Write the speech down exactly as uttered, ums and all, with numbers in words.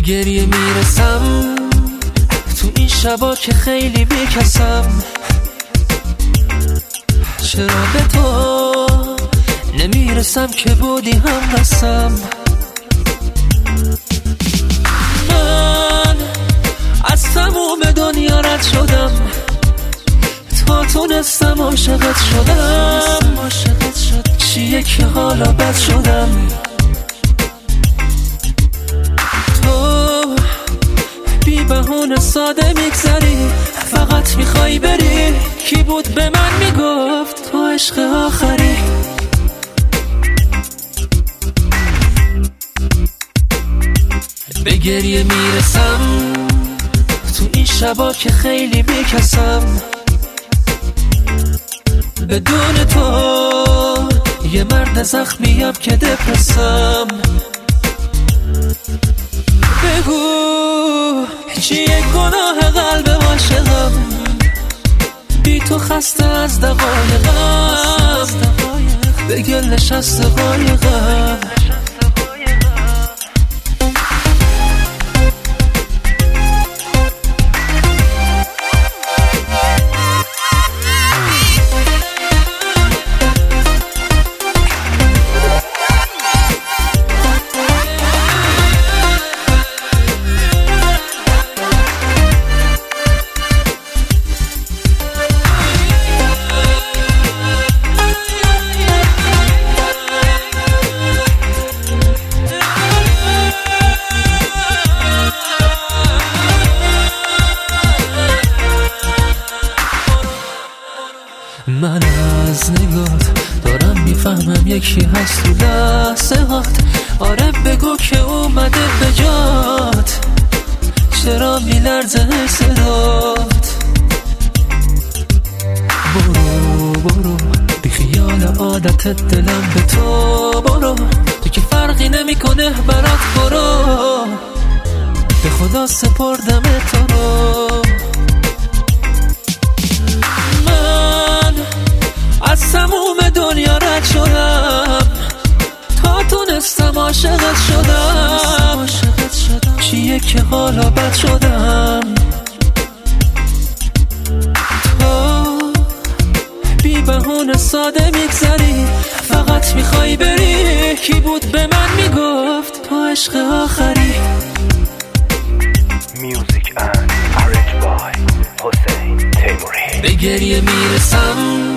به گریه میرسم تو این شبا که خیلی بیکسم. چرا به تو نمیرسم که بودی هم قسم. من از تموم دنیا رد شدم تا تونستم عاشقت شدم. چیه که حالا بد شدم. تو بی بهونه ساده میگذری، فقط میخوای بری. کی بود به من میگفت تو عشق آخری؟ به گریه میرسم تو این شبا که خیلی بیکسم. بدون تو یه مرد زخمیم که دپرسم. بگو چیه گناه قلب عاشقم؟ بی تو خسته از دقایقم، به گل نشسته قایقم. من از نگات دارم میفهمم یکی هست تو لحظه هات. آره بگو که اومده به جات، چرا میلرزه صدات؟ برو برو بی خیال عادتت دلم به تو برو. تو که فرقی نمیکنه برات برو، به خدا سپردم تو رو. از تموم دنیا رد شدم تا تونستم عاشقت شدم. چیه که حالا بد شدم؟ تو بی بهونه ساده میگذری، فقط میخوای بری. کی بود به من میگفت تو عشق آخری؟ Music and arranged by حسین تیموری. به گریه میرسم